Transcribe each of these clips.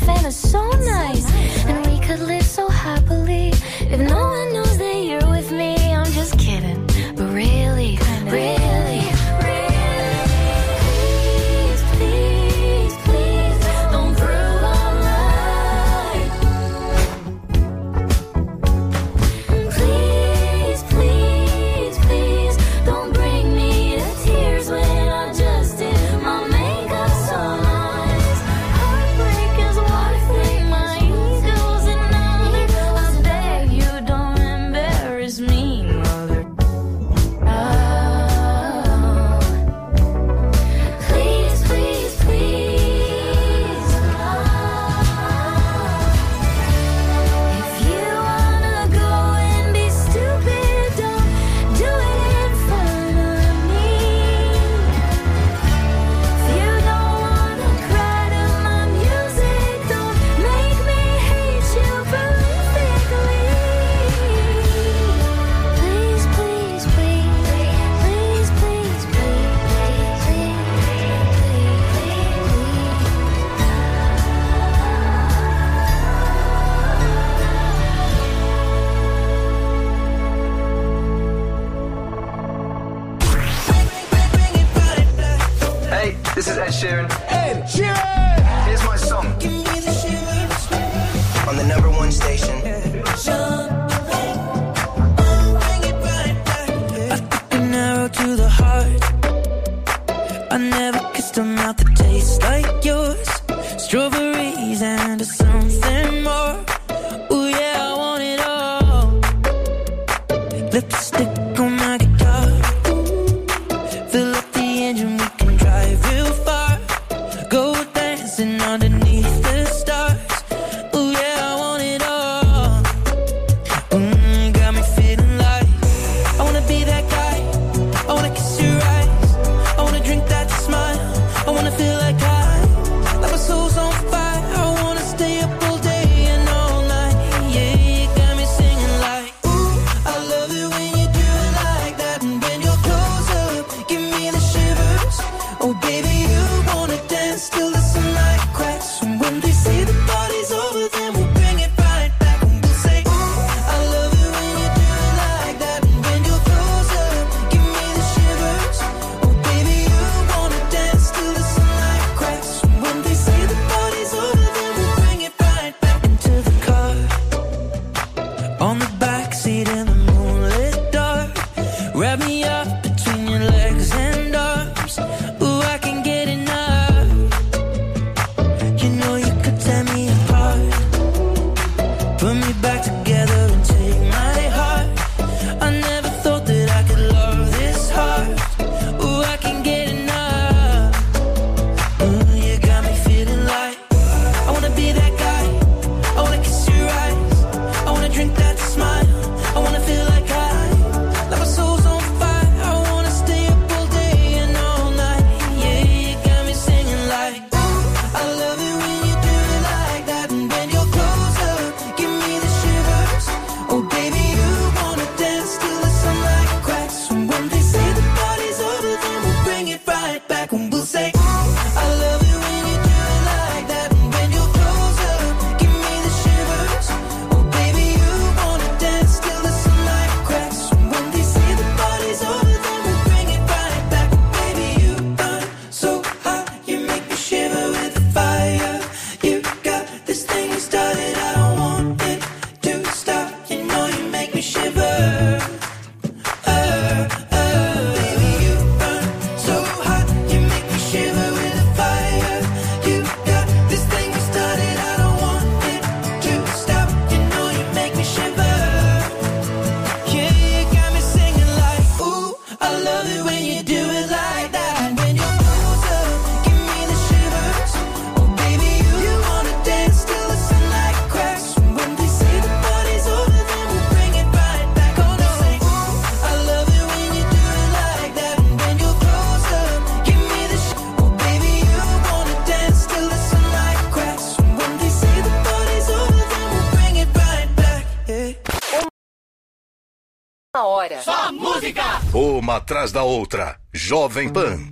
and it's so nice. And we could live so happily if no one knows that you're with me. I'm just kidding, but really, really, please, please, please, don't prove I'm right. Please, please, please, don't bring me to tears when I just did my makeup so nice. Heartbreak is one thing, my ego's another. I beg you don't embarrass me, mother. Oh, please, please, please. If you wanna go and be stupid, don't do it in front of me. If you don't wanna cry to my music, don't make me hate you perfectly. Please, please, please, please, please, please, please, Hey, this is Ed Sheeran. Ed Sheeran! Here's my song. On the number one station. An arrow to the heart. I never kissed a mouth that tastes like yours. Strawberries and something more. Ooh yeah, I want it all. Lipstick on my guitar. Fill up the engine, we can drive real far. Go dancing underneath the stars. Ooh yeah, I want it all. Got me feeling like I wanna be that guy. I wanna kiss your eyes. I wanna drink that smile. I wanna feel like like my soul's on fire. I wanna stay up all day and all night. Yeah, you got me singing like, ooh, I love it when you do it like that. And when you're close up, give me the shivers. Oh baby, you wanna dance till the sunlight cracks. And when they say the party's over, then we'll bring it right back. And we'll say, ooh, I love it when you do it like that. And when you're close up, give me the shivers. Oh baby, you wanna dance till the sunlight cracks. And when they say the party's over, then we'll bring it right back into the car. On the backseat in the moonlit dark. Wrap me up between your legs and arms. Ooh, I can get enough. You know you could tear me apart. Put me back together and take my heart. I never thought that I could love this hard. Ooh, I can get enough. Ooh, you got me feeling like I wanna be that guy. I wanna kiss your eyes. I wanna drink that smile. I wanna feel like my soul's on fire. I wanna stay up all day and all night. Yeah, you got me singing like, ooh, I love it when you do it like that. And when you're close up, give me the shivers. Oh baby, you wanna dance till the sunlight cracks. And when they say the party's over, then we'll bring it right back. And we'll say, ooh, I love it when you do it like that. And when you're close up, give me the shivers. Oh baby, you wanna dance till the sunlight cracks. And when they say the party's over, then we'll bring it right back. Baby, you burn so hot, you make me shiver with the fire. You got this thing started, I don't want it to stop. You know you make me shiver. Baby, you burn so hot, you make me shiver with the fire. You got this thing started, I don't want it to stop. You know you make me shiver. Yeah, you got me singing like, ooh, I love it when you do it like that. And when you're close up, give me the shivers. Oh baby, you wanna dance till the sunlight cracks. And when they say the party's over, then we'll bring it right back. Oh no, say, ooh, I love it when you do it like that. And when you're close up, give me the oh baby, you wanna dance till the sunlight cracks. And when they say the party's over, then we'll bring it right back. Yeah. Uma hora. Só música! Uma atrás da outra. Jovem Pan.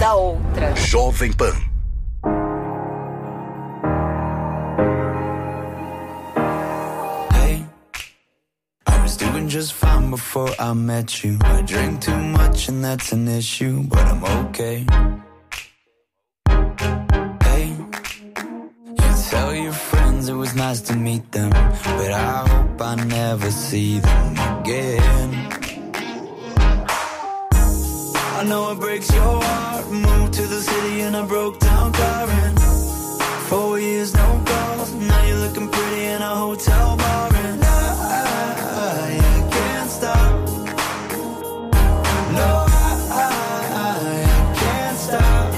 da outra. Jovem Pan. Hey, I was doing just fine before I met you. I drink too much and that's an issue, but I'm okay. Hey, you tell your friends it was nice to meet them, but I hope I never see them again. I know it breaks your heart. Moved to the city in a broke down car and 4 years no calls. Now you're looking pretty in a hotel bar and I can't stop. No, I can't stop.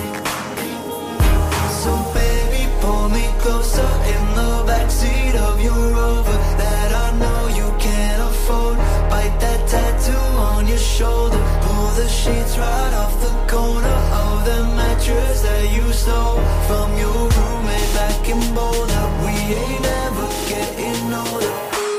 So baby, pull me closer in the backseat of your Rover that I know you can't afford. Bite that tattoo on your shoulder. Pull the sheets right off the corner of the mattress that you stole from your roommate back in Boulder. We ain't never getting older.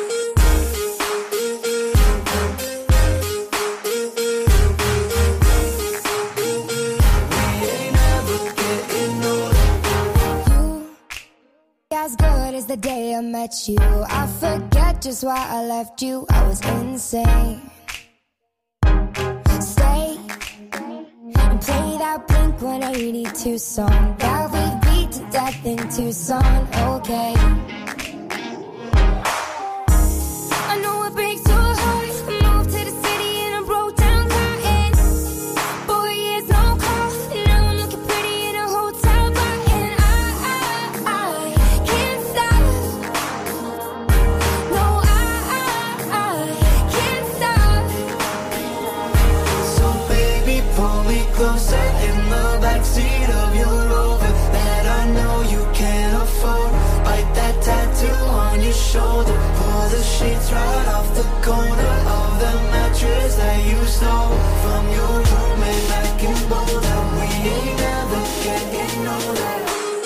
We ain't never getting older. You, as good as the day I met you. I forget just why I left you. I was insane. Stay and play that Blink 182 song that we beat to death in Tucson. Okay. I know it breaks your heart. Moved to the city in a broke down car and 4 years no call. Now I'm looking pretty in a hotel bar and I can't stop. No, I can't stop. So baby, pull me closer in the backseat of your Rover that I know you can't afford. Bite that tattoo on your shoulder. Pull the sheets right off the corner of the mattress that you stole from your roommate back in Boulder. We ain't never getting older.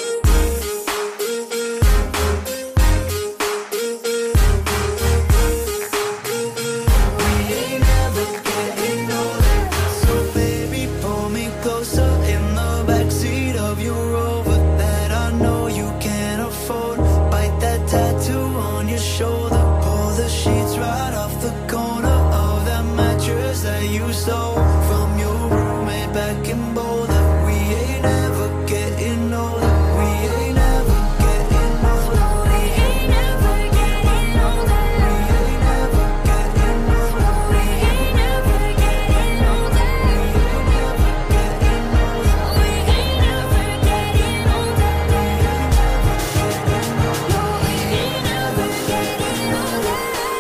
We ain't never getting older. So baby, pull me closer in the backseat of your Rover that I know you can't afford. Bite that tattoo on your shoulder. Pull the sheets right off the corner of that mattress that you stole from your roommate back in Boulder. We ain't never getting older. We ain't never getting older. We ain't never getting older. We ain't never getting older. We ain't never getting older. We ain't never getting older. No, we ain't never getting older.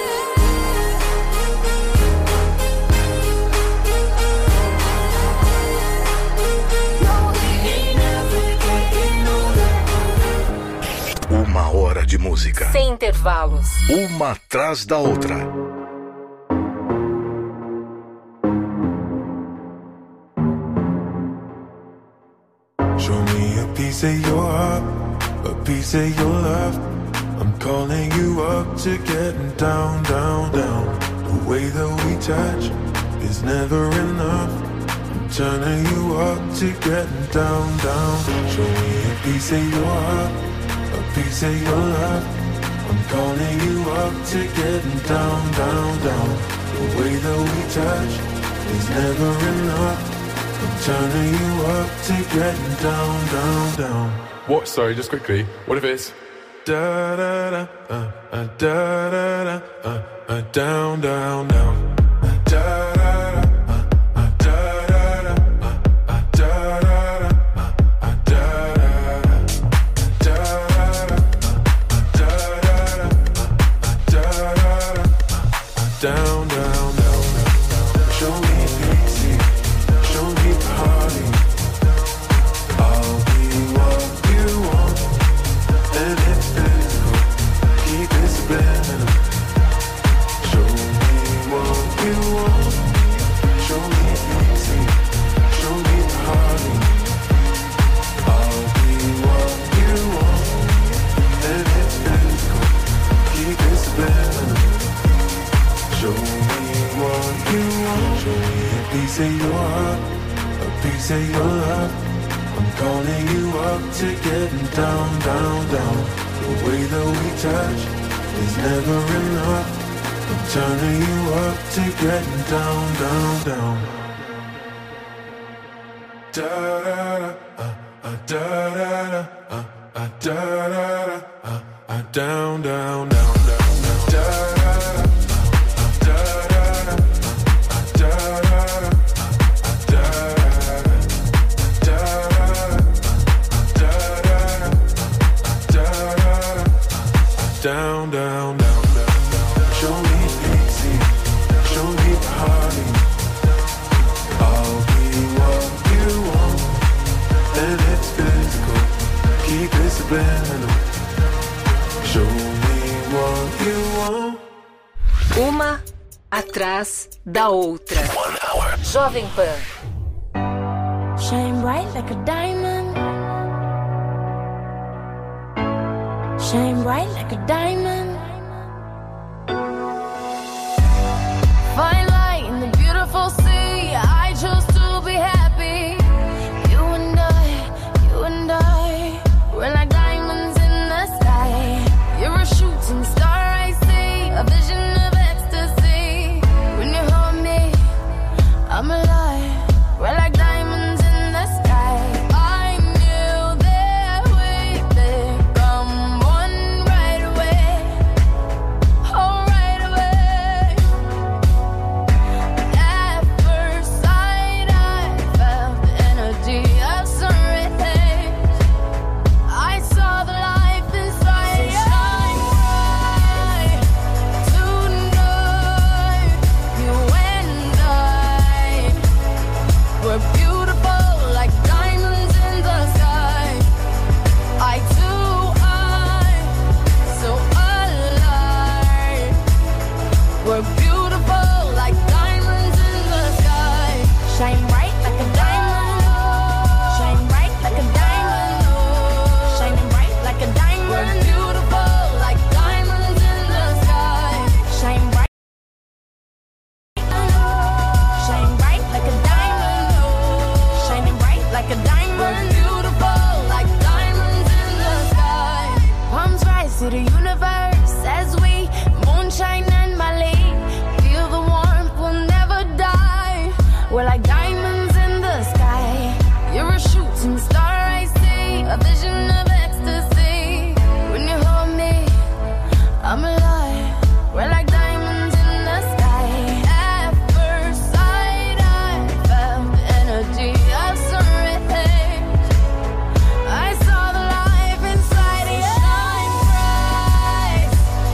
No, we ain't never getting older. 1 hora de música. Sem intervalos. Uma atrás da outra. Show me a piece of your heart, a piece of your love. I'm calling you up to getting down, down, down. The way that we touch is never enough. I'm turning you up to getting down, down. Show me a piece of your heart, a piece of your love. I'm calling you up to getting down, down, down. The way that we touch is never enough. I'm turning you up to getting down, down, down. What? Sorry, just quickly. What if it's Da da da, da da da, down, down, down. Da da da, da da da, da da da, da da da, down, down, down. Show me pity, show me party. I'll be what you want, and if physical, keep it subliminal. Show me what you want, show me pity, show me party. I'll be what you want, and if physical, keep it subliminal. Show me what you want. Show me a piece of your heart, a piece piece of your love. I'm calling you up to getting down, down, down. The way that we touch is never enough. I'm turning you up to getting down, down, down. Da da da, da da da, da da da, down, down, down, down, down, da da da, da da da. Down, down, down, down, down. Show me easy, show me party. I'll be what you want, and it's physical. Keep it subliminal. Show me what you want. Uma atrás da outra. 1 hour. Jovem Pan. Shine bright like a diamond. Shine bright like a diamond. Fine light in the beautiful sea. I chose to be happy. You and I, we're like diamonds in the sky. You're a shooting star, I see, a vision of ecstasy. When you hold me, I'm alive. We're like diamonds in the sky. I knew that we'd become one right away. Oh, right away. At first sight, I felt the energy of sun rays. I saw the life inside you. Shine bright tonight. You and I, we're beautiful like diamonds in the sky. I too, so alive. We're beautiful like diamonds in the sky. Shine bright like a diamond. Shine bright like a diamond. Shining bright like a diamond. We're beautiful like diamonds in the sky. Shine bright. Shine bright like a diamond. Shining bright like a diamond. We're beautiful like diamonds in the sky. Palms rise to the universe as we moonshine and Mali. Feel the warmth, we'll never die. We're like diamonds in the sky. You're a shooting star, I see, a vision of ecstasy. When you hold me, I'm alive. We're like diamonds in the sky. At first sight, I felt the energy of sun rays. I saw the life inside you. Shine bright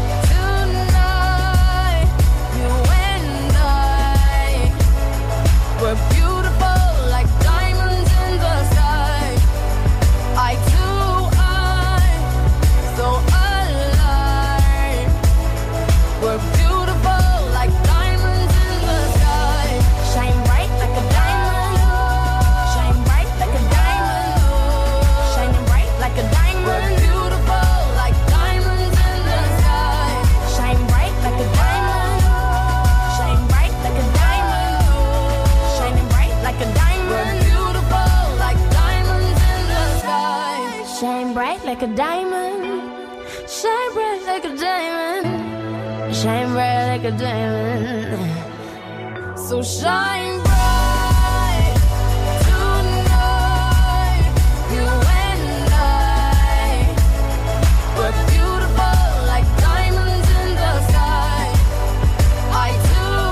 tonight. You and I, we're beautiful like diamonds in the sky. I too, so alive. We're beautiful like diamonds in the sky. Shine bright like a diamond. Shine bright like a diamond. Shining bright like a diamond. We're beautiful like diamonds in the sky. Shine bright like a diamond. Shine bright like a diamond. Shining bright like a diamond. We're beautiful like diamonds in the sky. Shine bright like a diamond. Shine bright like a diamond. Shine bright like a diamond. So shine bright tonight. You and I, we're beautiful like diamonds in the sky. I too,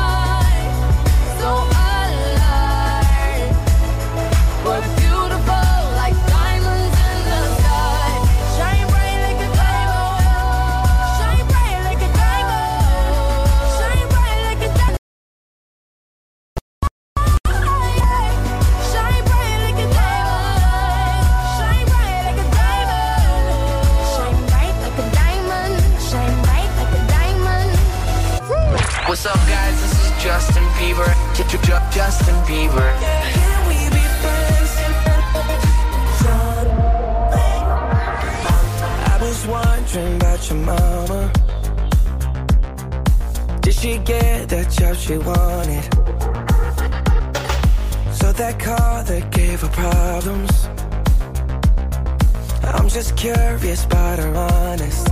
so alive. We're beautiful like diamonds in the sky. Shine bright like a diamond. Shine bright like a diamond. Shine bright like a diamond. Shine bright like a diamond. Shine bright like a diamond. Shine bright like a diamond. Shine bright like a diamond. What's up, guys? This is Justin Bieber. Justin Bieber. Can we be friends? I was wondering about your mama. Did she get that job she wanted? So that car that gave her problems. I'm just curious but I'm honest.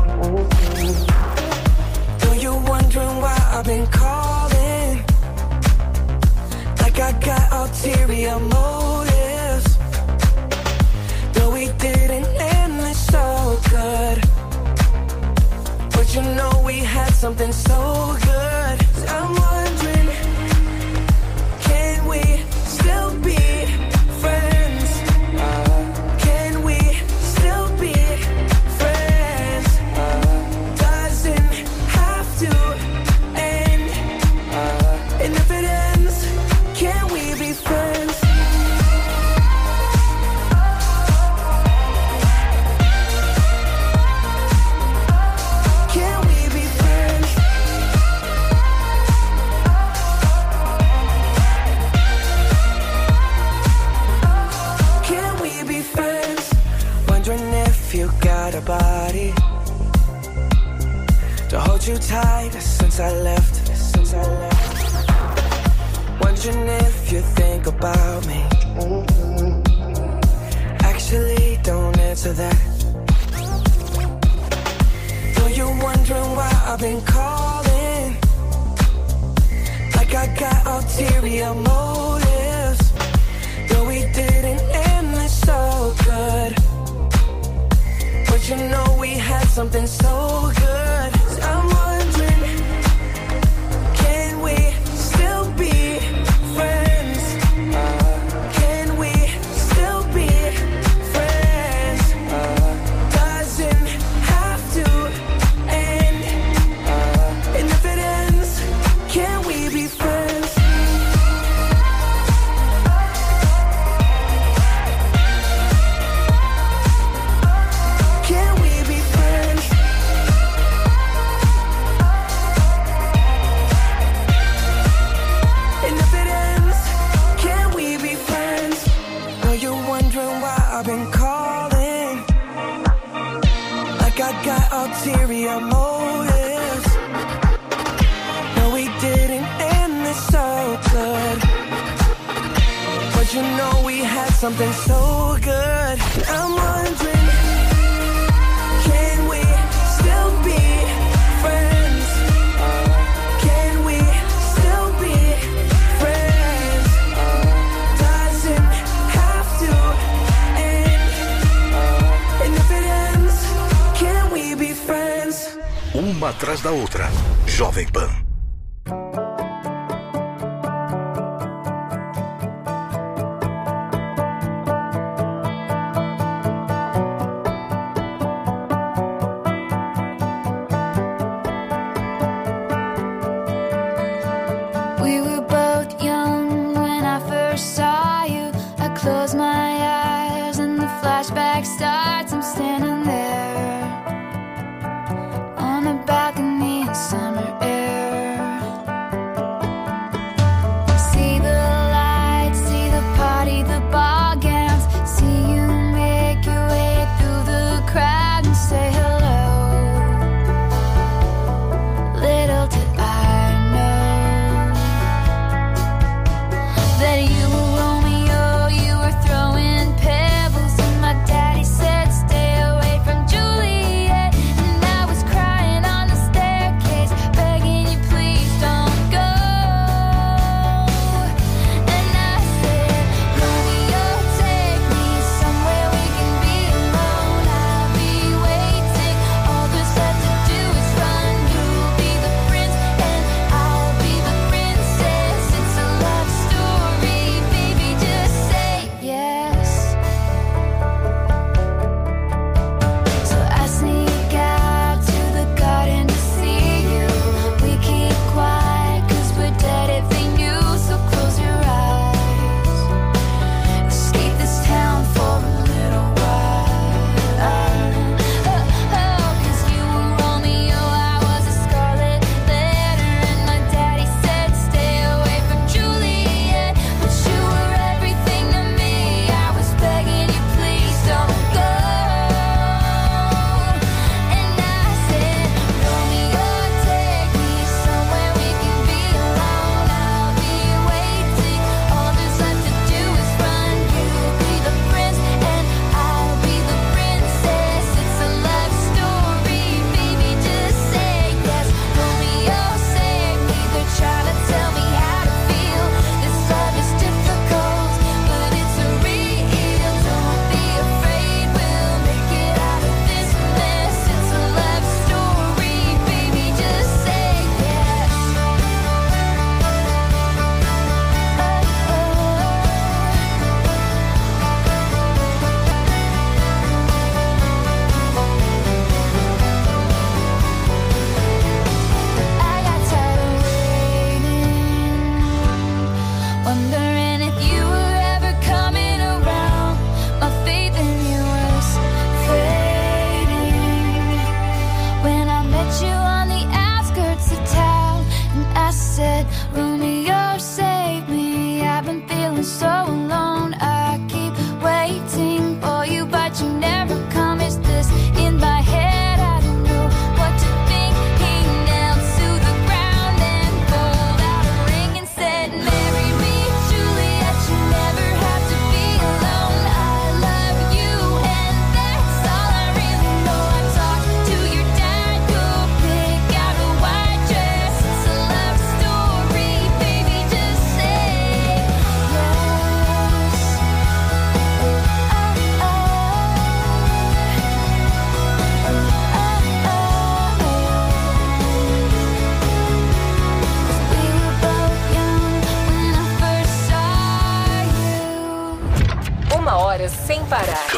Though you're wondering why I've been calling, like I got ulterior motives. Though we didn't end this so good, but you know we had something so good. I'm wondering, can we still be friends? Can we still be friends? Doesn't have to end. And if it ends, can we be friends? Can we be friends? Can we be friends? Wondering if you got a body to hold you tight since I left. Wondering if you think about me. Actually, don't answer that. Though you're wondering why I've been calling, like I got ulterior motives. Though we didn't end this so good, but you know we had something so good. I'm wondering, can we still be friends? Can we still be friends? Doesn't have to end. And if it ends, can we be friends? Can we be friends? And if it ends, can we be friends? Know you're wondering why I've been calling, like I got ulterior motives. No, we didn't end this so good, but you know we had something so good. I'm wondering, can we still be friends? Can we still be friends? Doesn't have to end. And if it ends, can we be friends? Uma atrás da outra. Jovem Pan. We were both young when I first saw you. I close my eyes and the flashback starts. I'm standing there on the balcony in summer air.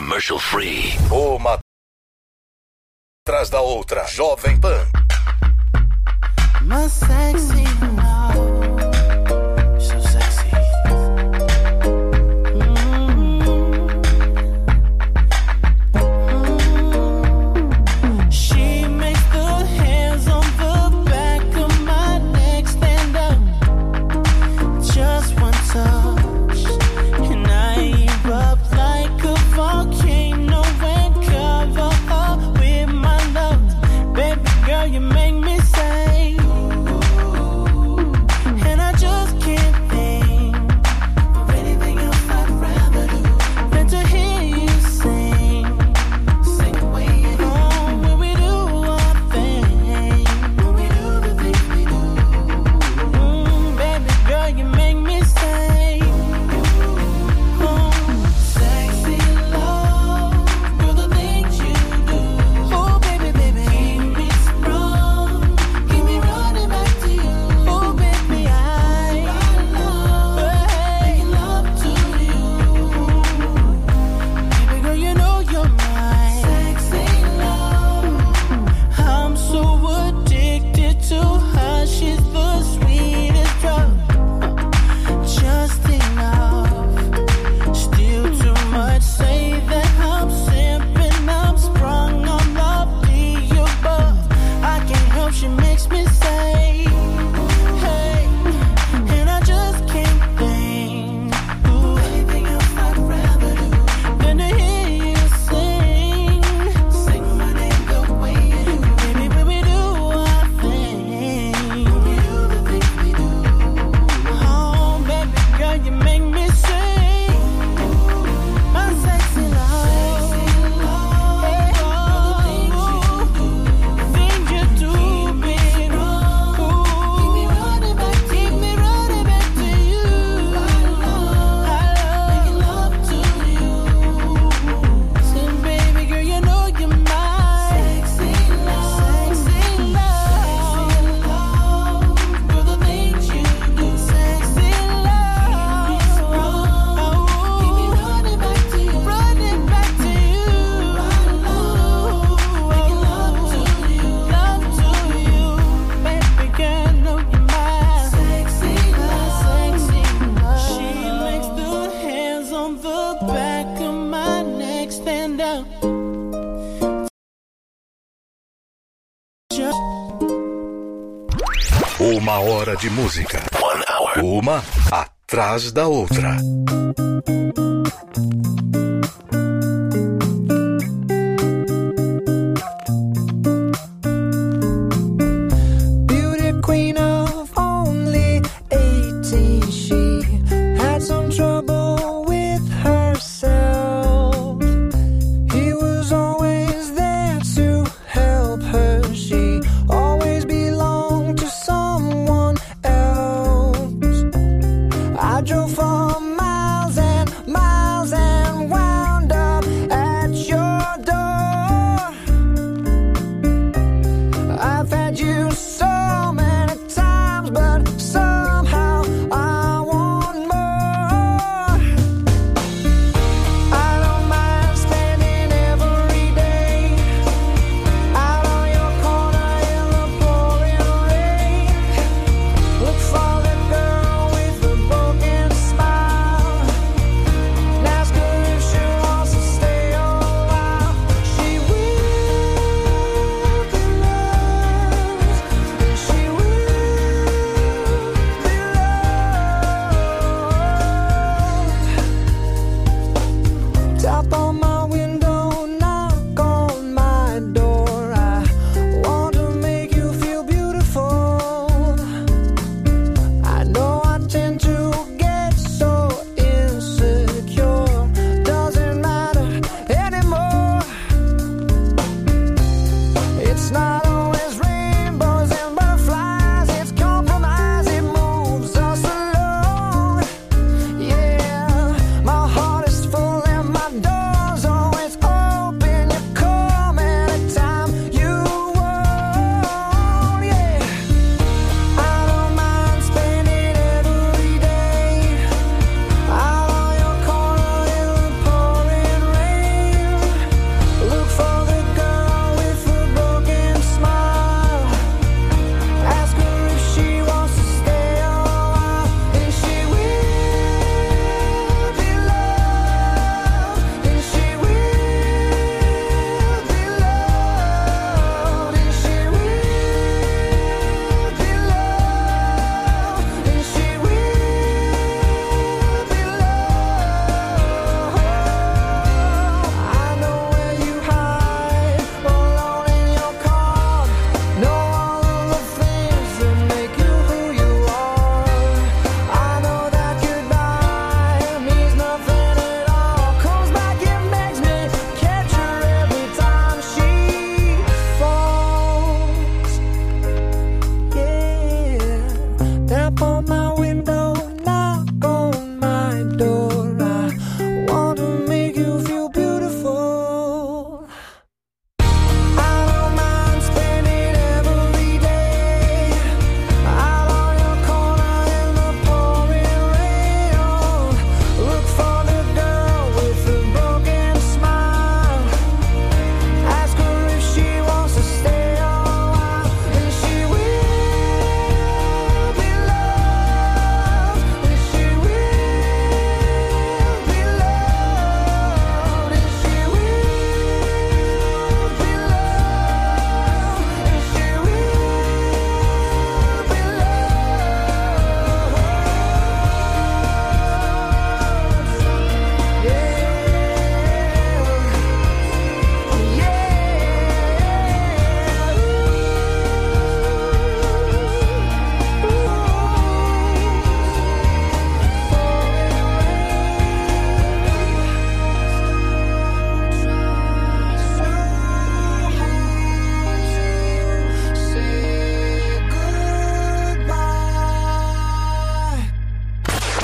commercial free. Uma atrás da outra. Jovem Pan. My sexy love, so sexy. She makes the hairs on the back of my neck stand up. Just one touch, and I erupt like a volcano and cover up with my love. Baby girl, you make me say. And I just can't think of anything else I'd rather do than to hear you sing. Sing the way you do. When we do our thing. When we do the things we do. Baby girl, you make me say. Sexy love, girl, the things you do. Oh, baby, baby, keep me strong. Keep me running back to you. Oh, baby, I make love to you. Baby girl, you know you're my sexy love. I'm so addicted to her. She's the sweetest drug. Just enough. Still too much. Say that I'm simping. I'm sprung on love the above. I can't help, she makes me say, hey, and I just can't think anything else I'd rather do than to hear you sing. Sing my name the way you do. Baby, when we do our thing. When we do the things we do. Oh, baby girl, you make me sing. My sexy love. Hey, oh, the things you do, baby. Keep me running back to you. Making love to you. Say, baby girl, you know you're my sexy love. Sexy love. Girl, the things you do. Sexy love. Keep me running back to you. Running back to you. Making love to you. Love to you. Baby girl, know you're my sexy love. Sexy love. She makes the hairs on the back of my neck stand up. Just Uma hora de música. 1 hour. Uma atrás da outra. beauty queen of only 18, she had some trouble with herself. He was always there to help her. She always belonged to someone else. I drove for miles and miles and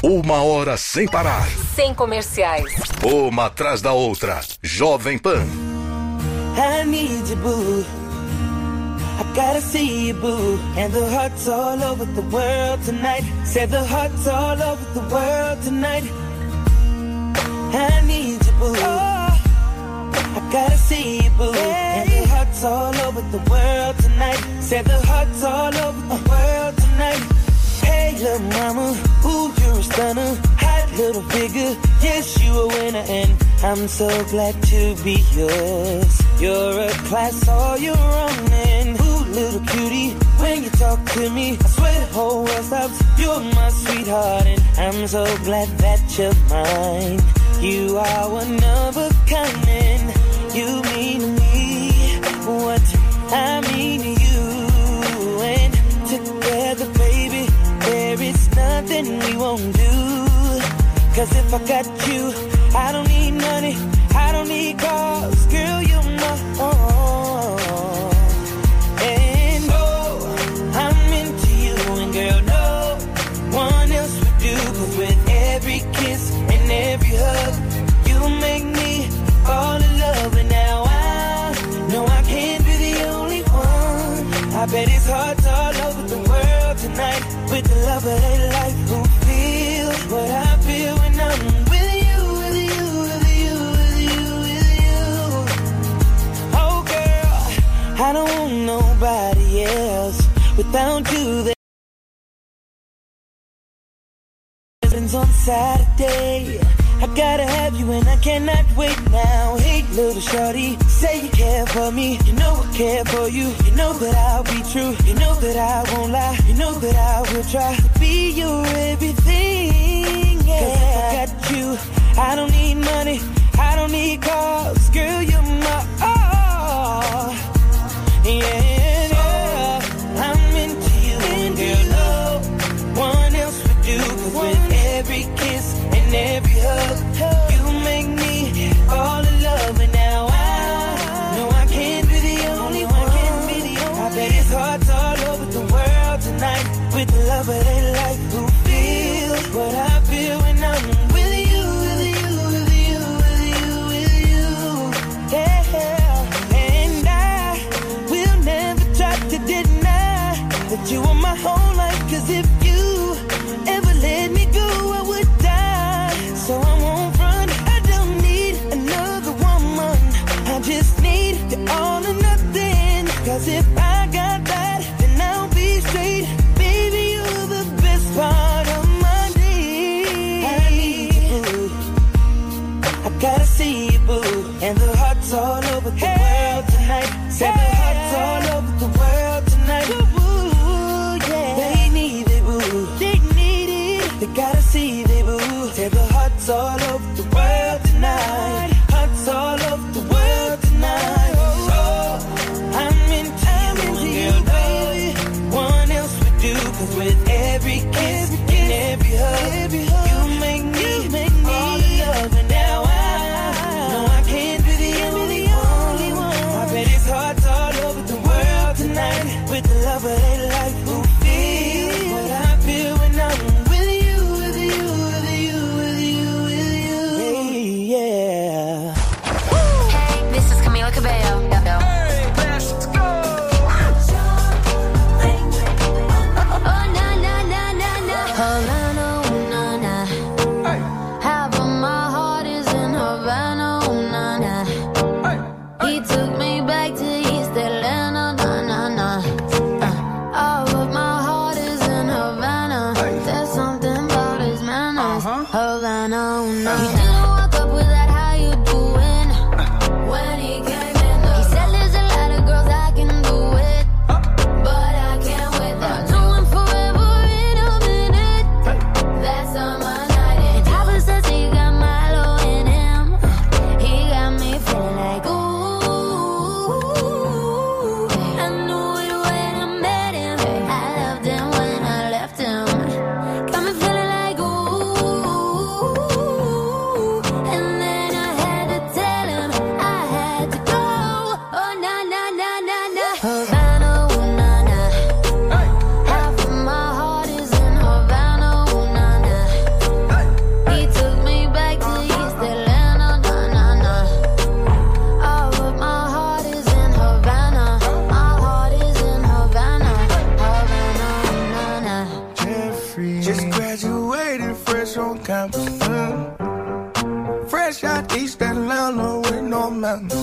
1 hora sem parar. Sem comerciais. Uma atrás da outra. Jovem Pan. I need you, boo. I gotta see you, boo. And the hearts all over the world tonight. Said the hearts all over the world tonight. I need you, boo. I gotta see you, boo. And the hearts all over the world tonight. Said the hearts all over the world tonight. Hey, little mama, ooh, you're a stunner. Hot little figure, yes, you a winner. And I'm so glad to be yours. You're a class all your own. And ooh, little cutie, when you talk to me, I swear the whole world stops. You're my sweetheart, and I'm so glad that you're mine. You are one of a kind, and you mean to me what I mean to you. And together, baby, there is nothing we won't do. 'Cause if I got you, I don't need money, I don't need cars, girl, you're my own. And oh, I'm into you, and girl, no one else would do. 'Cause with every kiss and every hug, you make me fall in love. And now I know I can't be the only one. I bet it's hearts all over the world tonight with the love of their life who feel what I feel when I'm with you, with you, with you, with you, with you. Oh girl, I don't want nobody else without you. On Saturday, I gotta have you and I cannot wait now. Hey little shorty, say you care for me. You know I care for you. You know that I'll be true. You know that I won't lie. You know that I will try to be your everything. Yeah. 'Cause if I got you, I don't need money, I don't need cars, girl, you're my all. Yeah, yeah. I'm into you, and girl, no one else would do. 'Cause with every kiss and every hug, you make me fall in love. And now I know I can't be the only one. I bet it's hearts all over the world tonight with the love of their life who feel what I feel when I'm with you, with you, with you, with you, with you. Yeah, and I will never try to deny that you are my whole life. 'Cause if you ever let me go, I would die. So I won't run, I don't need another woman. I just need the all or nothing. 'Cause if I got that, then I'll be straight. Baby, you're the best part of my day. I need you, boo. I gotta see you, boo. And the hearts all over the world tonight. Said the hearts all over the world tonight. Ooh, yeah. They need it, boo. They need it. They gotta see they boo. Said the hearts all over the world tonight. Hearts all over the world tonight. Oh, I'm into you, baby. One else would do. 'Cause with every kiss and every hug, you make me fall in love. And now I know I can't be the only one. I bet it's hearts all over the world tonight with the love of their life who feel what I feel when I'm with you, with you, with you, with you, with you.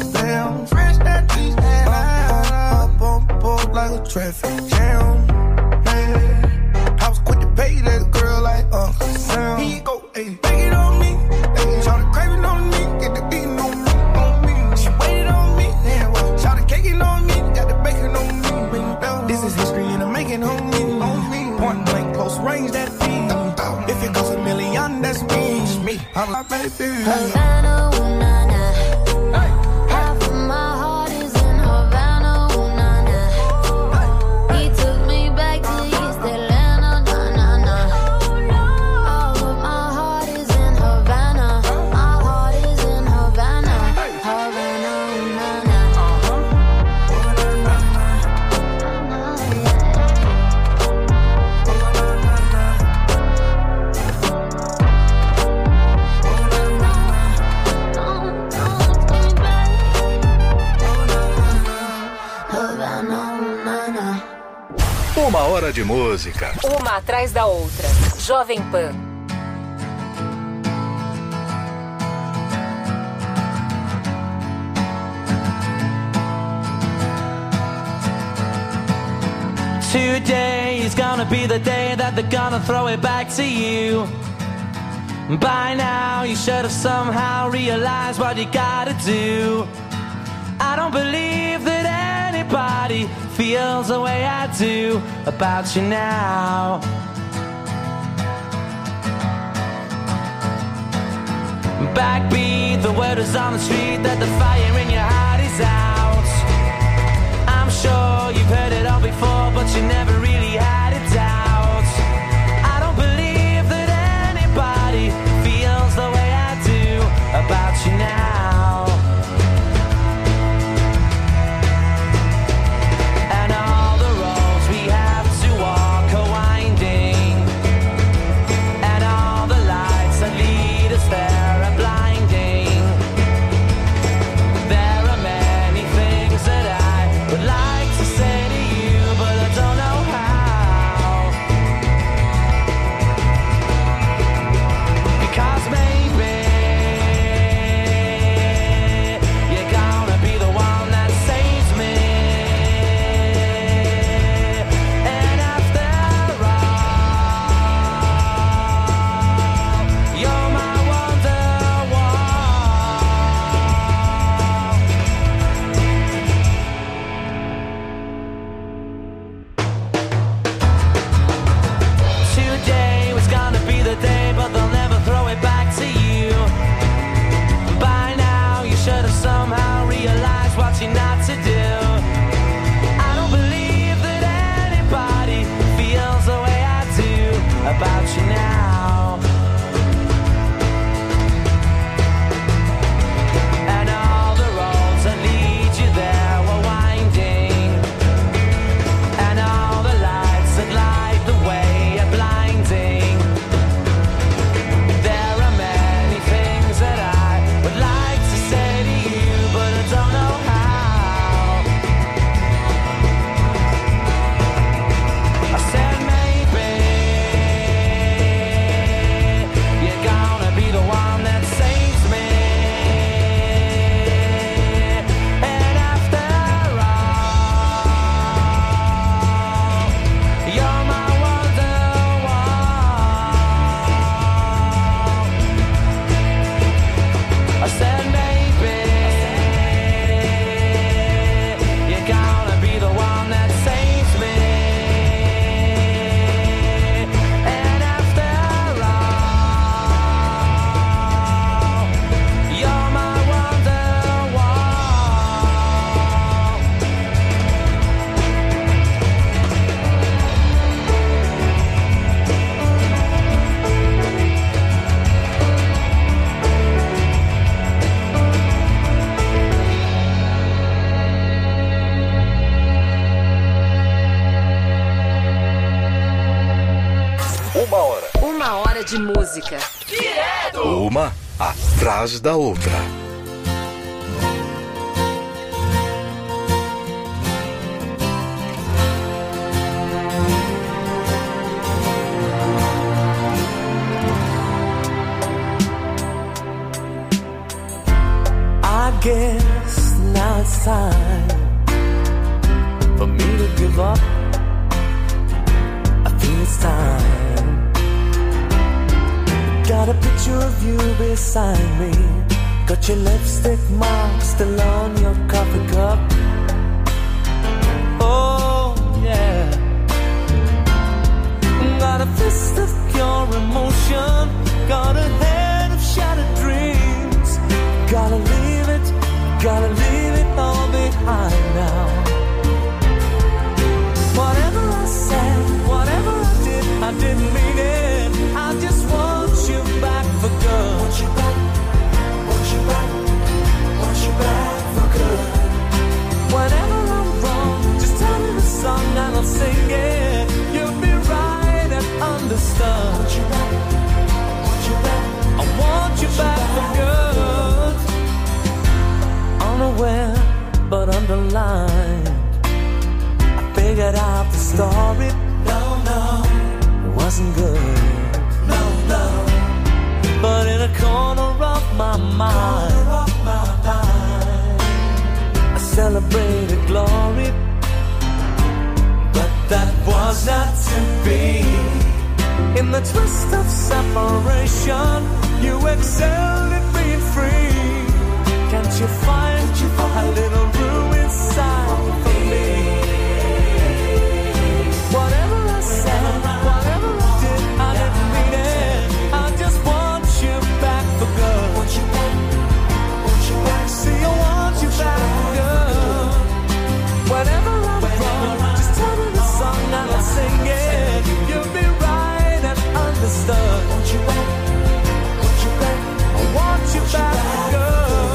Damn, fresh that cheese and up on board like a traffic jam. Man, I was quick to pay that girl like Uncle Sam. Here you go, ayy, take it on me. Ayy, shout the craving on me, get the beating on me. She waited on me, yeah, well, shout the caking on me, got the bacon on me. This is history and I'm making on me. Point blank, close range, that feed. If it goes $1 million, that's me. I'm like, baby. Havana, ooh, nah, nah. Half of my heart is in Havana, ooh, nah, nah. He took me back to East Atlanta, nah, nah, nah. All of my heart is in Havana. My heart is in Havana. Havana, ooh, nah, nah. Uma hora de música. Uma atrás da outra. Jovem Pan. Today is gonna be the day that they're gonna throw it back to you. By now you should have somehow realized what you gotta do. I don't believe that anybody feels the way I do about you now. Backbeat, the word is on the street that the fire in your heart is out. I'm sure you've heard it all before, but you never really had a doubt. I don't believe that anybody feels the way I do about you now. And all the roads we have to walk are winding, and all the lights that lead us there are blinding. There are many things that I would like to say to you, but I don't know how. Because maybe you're gonna be the one that saves me. And after all, you're my wonderwall. Today was gonna be the day, but they'll never throw it back to you. By now you should have somehow realized what you're not to do. I don't believe that anybody feels the way I do about you now. And all the roads that lead you there were winding, and all the lights that light the way are blinding. There are many things that I would like to say to you, but I don't know how. I said maybe you're gonna be the one that saves me. And after all, you're my wonderwall. I said maybe you're gonna be the one that saves me. And after all, you're my wonderwall. Uma hora. Uma hora de música. Uma atrás da outra. I guess time for me to give up. I feel it's time. Got a picture of you beside me. Got your lipstick mark still on your coffee cup. Oh yeah. Got a fist of pure emotion. Got a head of shattered dreams. Gotta leave it all behind now. Whatever I said, whatever I did, I didn't mean it. I just want you back for good. Want you back, want you back, want you back for good. Whenever I'm wrong, just tell me the song and I'll sing it. You'll be right and understood. Want you back, want you back, I want you back for good. Unaware but underlined, I figured out the story. No, it wasn't good. No, but in a corner of my mind, I celebrated glory. But that was not to be. In the twist of separation, you excelled at being free. Can't you find a little room inside for me? Whatever I said, whatever I did, I didn't mean it. I just want you back for good. Want you back, want you back. See, I want you back for good. Whenever I'm wrong, just tell me the song and I'll sing it. You'll be right and understood. Want you back, want you back. I want you back for good.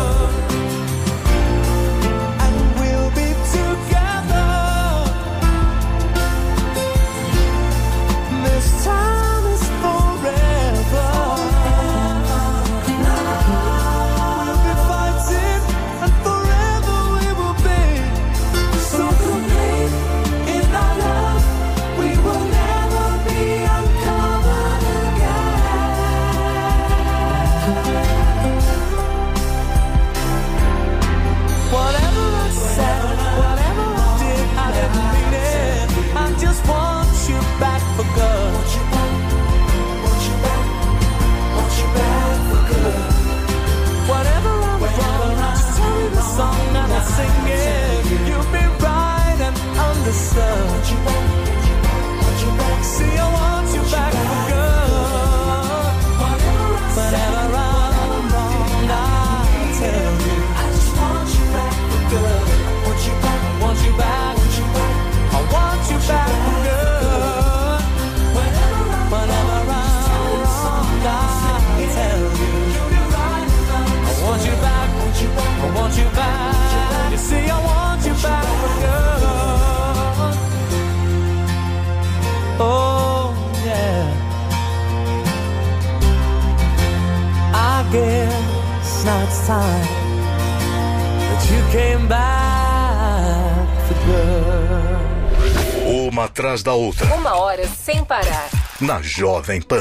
Uma atrás da outra. 1 hora sem parar. Na Jovem Pan.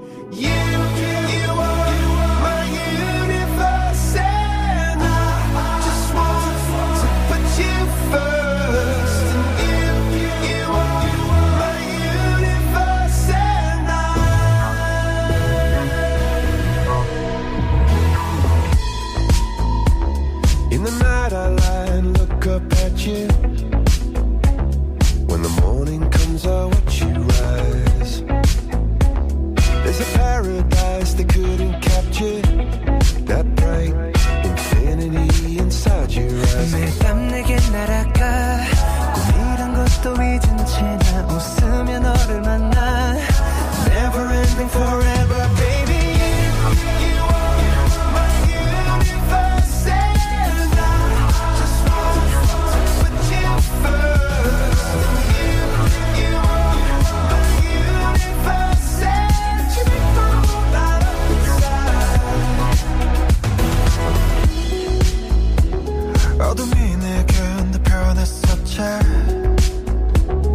In the night I lie and look up at you. When the morning comes I watch you rise. There's a paradise they couldn't capture. That bright infinity inside your eyes. 매일 밤 내게 날아가 꿈이란 것도 잊은 채 나 웃으며 너를 만나. Never ending forever baby. 어둠이 내겐 내 편에 서차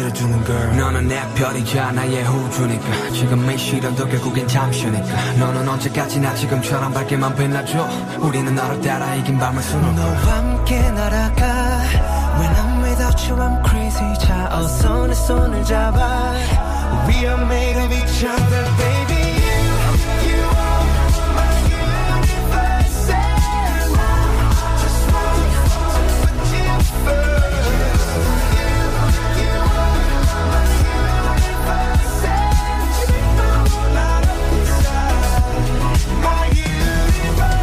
밀어주는 girl. 너는 내 별이자 나의 호주니까 지금의 시련도 결국엔 잠시니까 너는 언제까지나 지금처럼 밝게만 빛나줘. 우리는 너를 따라 이긴 밤을 수놓고 너와 함께 날아가. When I'm without you I'm crazy. 자 어서 내 손을 잡아. We are made of each other baby. You are my universe and I just want to put you first. You are my universe and you know not inside my universe.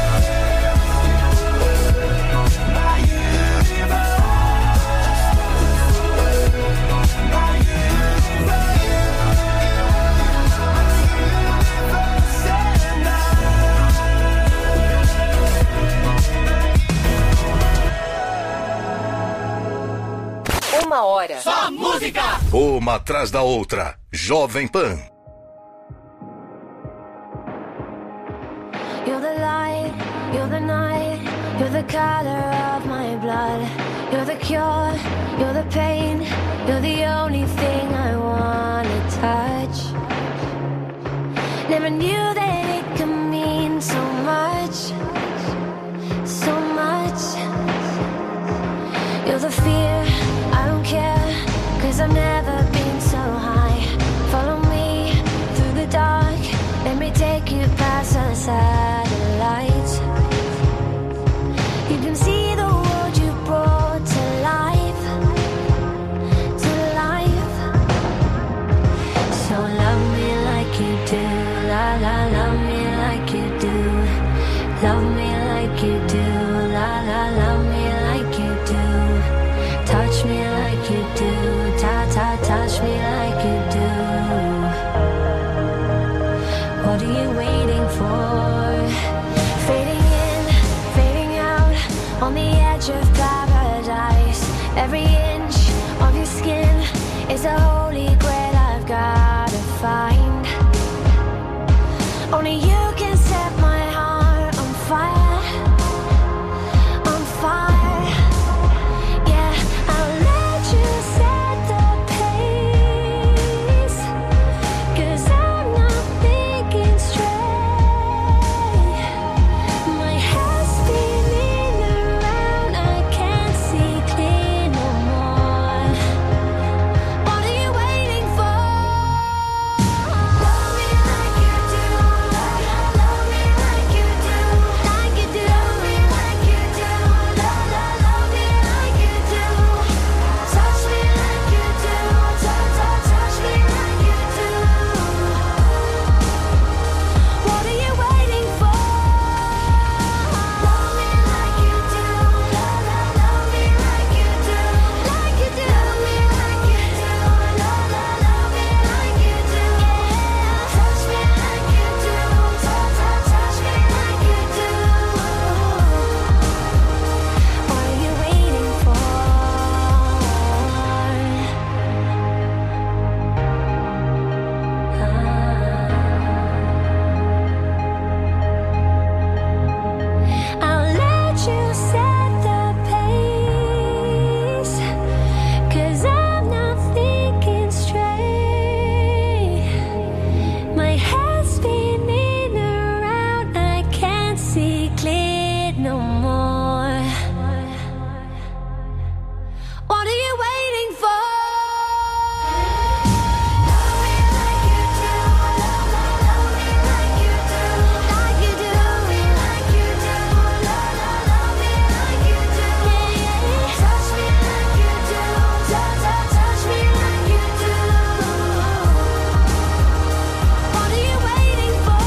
My universe. Uma hora. Só música! Uma atrás da outra. Jovem Pan. You're the light, you're the night, you're the color of my blood. You're the cure, you're the pain, you're the only thing I wanna touch. Never knew that it could mean so much, so much. You're the fear, I don't care, 'cause I've never been so high. Follow me through the dark, let me take you past the satellites. You can see the world you brought to life, to life. So love me like you do, la la, love me like you do. Love me like you do, la la, love me like you do. Touch me like you do, ta ta, touch me like you do. What are you waiting for? Fading in, fading out, on the edge of paradise. Every inch of your skin is a holy grail I've gotta find. Only you can set my heart on fire, on fire. Yeah, I'll let you set the pace, 'cause I'm not thinking straight. My head's spinning around, I can't see clear no more. What are you waiting for? Love me like you do, love me like you do, like you do. Love me like you do, love me like you do. Touch me like you do, touch me like you do. What are you waiting for? Love me like you do, love me like you do, like you do. Love me like you do, love me like you do. Touch me like you do, touch me like you do. What are you waiting for? I'll let you set the pace, 'cause I'm not thinking straight. My head's spinning around, I can't see clear no more. What are you waiting for? Love me like you do, love me like you do, like you do. Love me like you do, love me like you do. Touch me like you do, touch me like you do. What are you waiting for?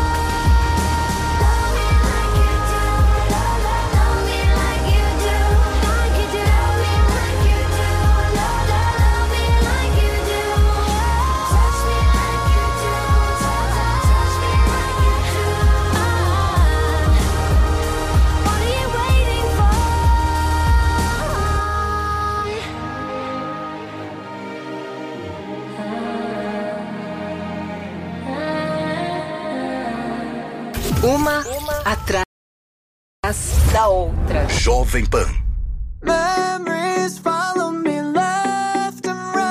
Love me like you do, love me like you do, like you do. Love me like you do, love me like you do. Touch me like you do, touch me like you do. What are you waiting for? Uma atrás da outra. Jovem Pan. Memories follow me left and right.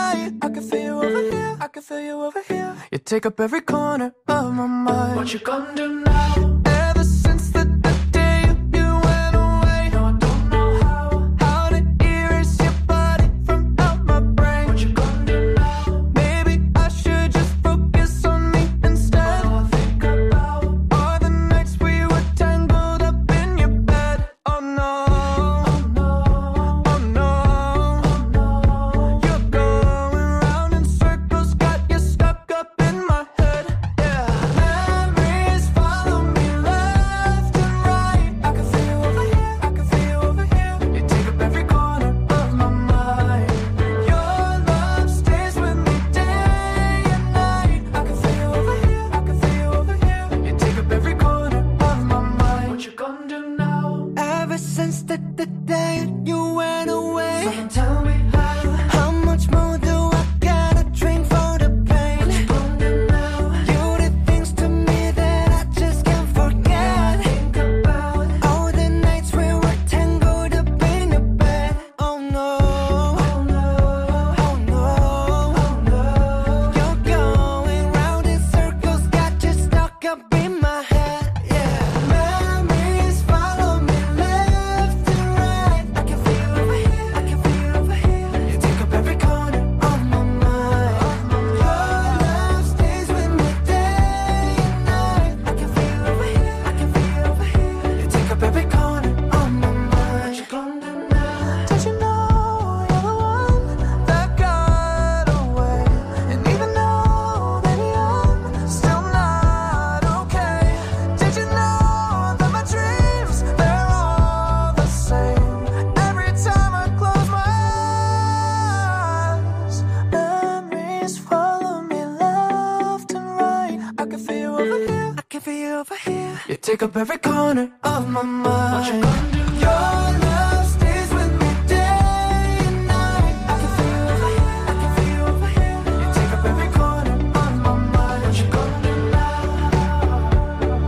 you over here. You take up every corner of my mind. What you gonna do now? Ever since the day you went away, no, I don't know how to erase your body from out my brain. What you gonna do now? Maybe I should just focus on me instead. All I think about are the nights we were tangled up in your bed. Oh no, oh no, oh no, oh no. You're going round in circles, got you stuck up in my head. Yeah, memories follow me left and right. I can feel you over here, I can feel you over here. You take up every corner of my mind. Your love stays with me day and night. I can feel you over here, I can feel you over here. You take up every corner of my mind. What you gonna do now? Ever since the day you went away, someone tell me how much more do I gotta drink for the pain? What you gonna do now? You did things to me that I just can't forget. Think about all the nights we were tangled up in your bed. Oh no, oh no, oh no, oh no. You're going round in circles, got you stuck up in my head. Yeah, memories follow me left and right. I can feel you over here, I can feel you over here. You take up every corner of my mind. Your love stays with me day and night. I can feel you over here, I can feel you over here. You take up every corner of my mind. What you gonna do now? Did you know you're the one that got away? And even though, baby, I'm still not okay. Did you know that my dreams, they're all the same? Every time I close my eyes, memories follow me left and right. I can feel you over here, I can feel you over here. You take up every corner of my mind. What you gonna do? Your love stays with me day and night. I can feel you over here, I can feel you over here. You take up every corner of my mind. What you gonna do now?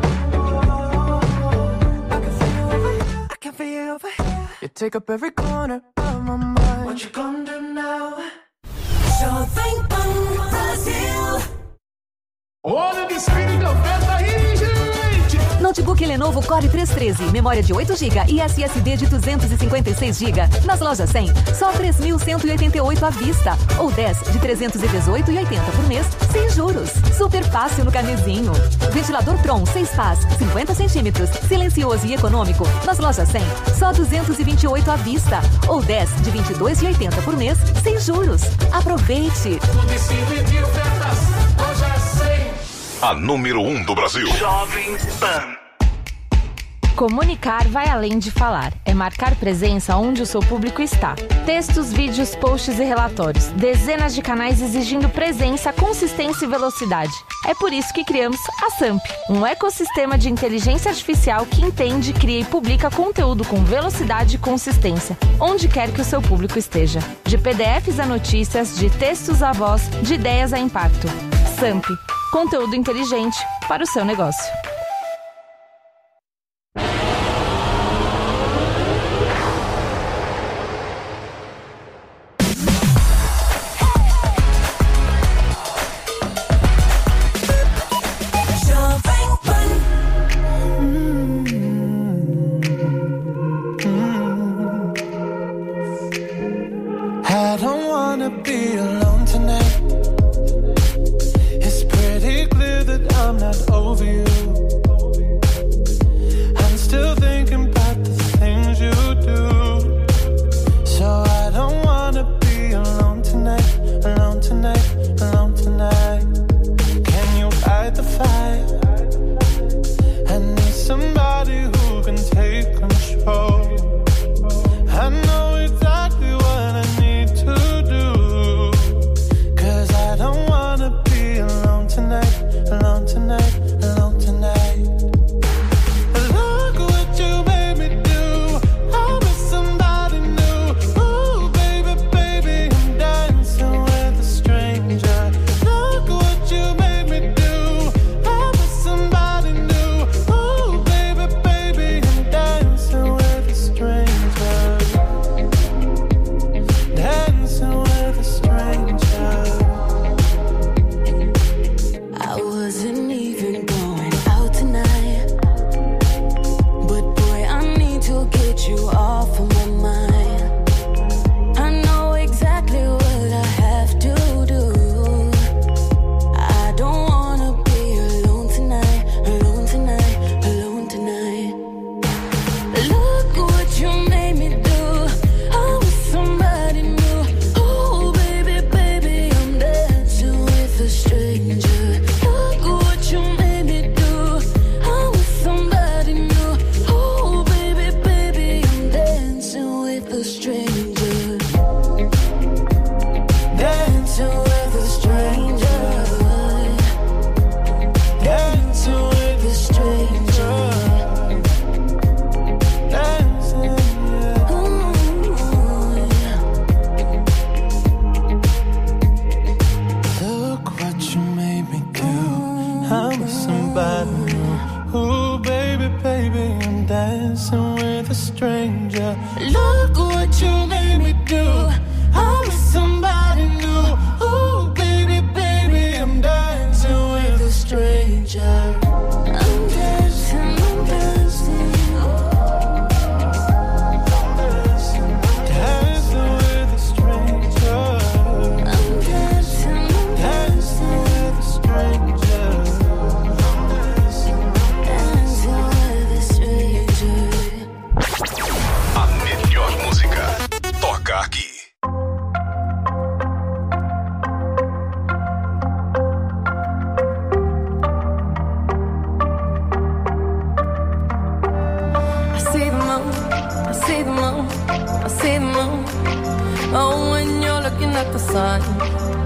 I can feel you over here, I can feel you over here. You take up every corner of my mind. What you gonna do now? Jovem Pan Brasil. Olha o espírito da oferta aí, gente! Notebook Lenovo Core 313, memória de 8 GB e SSD de 256 GB. Nas lojas 100, só 3.188 à vista. Ou 10 de 318,80 por mês, sem juros. Super fácil no carnezinho. Ventilador Tron 6 pás, 50 centímetros, silencioso e econômico. Nas lojas 100, só 228 à vista. Ou 10 de 22,80 por mês, sem juros. Aproveite! Tudo de ofertas, loja 100. A número 1 do Brasil. Jovem Pan. Comunicar vai além de falar. É marcar presença onde o seu público está. Textos, vídeos, posts e relatórios. Dezenas de canais exigindo presença, consistência e velocidade. É por isso que criamos a SAMP, um ecossistema de inteligência artificial que entende, cria e publica conteúdo com velocidade e consistência, onde quer que o seu público esteja. De PDFs a notícias, de textos a voz, de ideias a impacto. SAMP, conteúdo inteligente para o seu negócio. I don't wanna be alone tonight. It's pretty clear that I'm not over you. stranger. Look what you made me do. I'm with somebody new. Ooh, baby, baby, I'm dancing with a stranger. I'm dancing, I'm dancing. Dancing with a stranger. I'm dancing, dancing with a stranger. Dancing with a stranger. A melhor música toca aqui. I see the moon, I see the moon, I see the moon. Oh, when you're looking at the sun.